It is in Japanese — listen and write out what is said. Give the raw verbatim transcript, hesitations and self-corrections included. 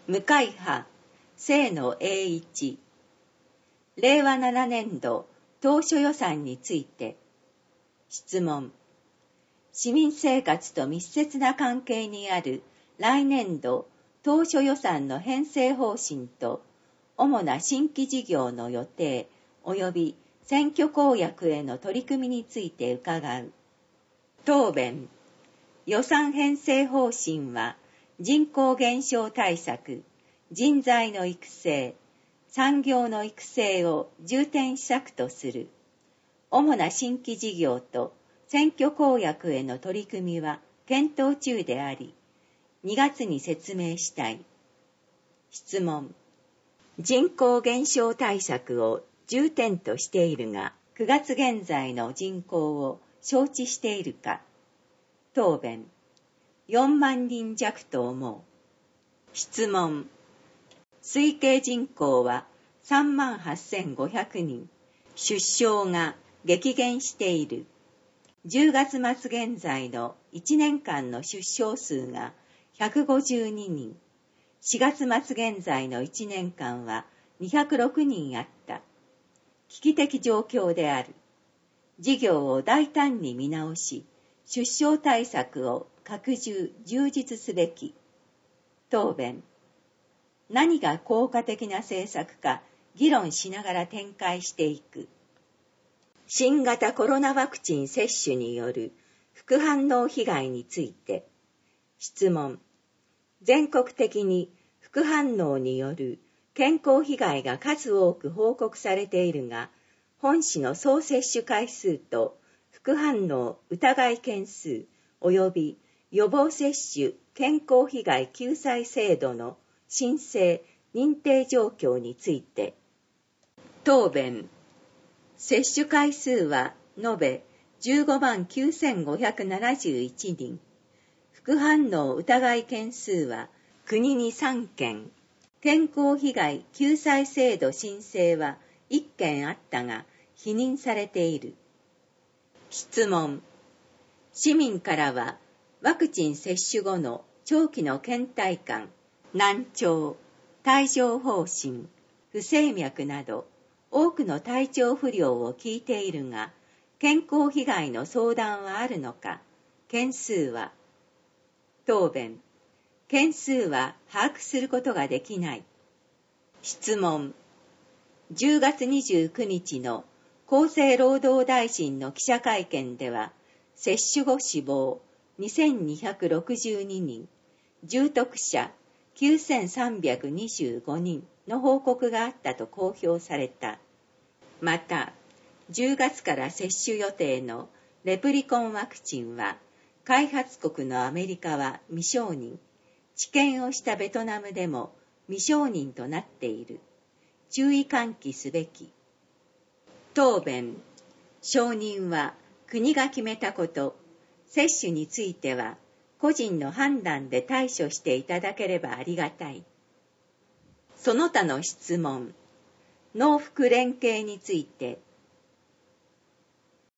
向井派清野栄一。れいわななねんど当初予算について。質問。市民生活と密接な関係にある来年度当初予算の編成方針と主な新規事業の予定及び選挙公約への取り組みについて伺う。答弁。予算編成方針は人口減少対策、人材の育成、産業の育成を重点施策とする。主な新規事業と選挙公約への取り組みは検討中であり、にがつに説明したい。質問。人口減少対策を重点としているが、くがつ現在の人口を承知しているか。答弁。よんまんにん弱と思う。質問。推計人口はさんまんはっせんごひゃくにん。出生が激減している。じゅうがつまつ現在のいちねんかんの出生数がひゃくごじゅうににん。しがつまつ現在のいちねんかんはにひゃくろくにんあった。危機的状況である。事業を大胆に見直し、出生対策を拡充・充実すべき。答弁。何が効果的な政策か議論しながら展開していく。新型コロナワクチン接種による副反応被害について。質問。全国的に副反応による健康被害が数多く報告されているが、本市の総接種回数と副反応疑い件数及び予防接種健康被害救済制度の申請・認定状況について。答弁。接種回数は延べじゅうごまんきゅうせんごひゃくななじゅういちにん。副反応疑い件数は国にさんけん。健康被害救済制度申請はいっけんあったが否認されている。質問。市民からはワクチン接種後の長期の倦怠感、難聴、帯状疱疹、不整脈など多くの体調不良を聞いているが、健康被害の相談はあるのか、件数は。答弁。件数は把握することができない。質問。じゅうがつにじゅうくにちの厚生労働大臣の記者会見では、接種後死亡にせんにひゃくろくじゅうににん、重篤者きゅうせんさんびゃくにじゅうごにんの報告があったと公表された。また、じゅうがつから接種予定のレプリコンワクチンは、開発国のアメリカは未承認、治験をしたベトナムでも未承認となっている。注意喚起すべき。答弁。承認は国が決めたこと、接種については個人の判断で対処していただければありがたい。その他の質問。農福連携について。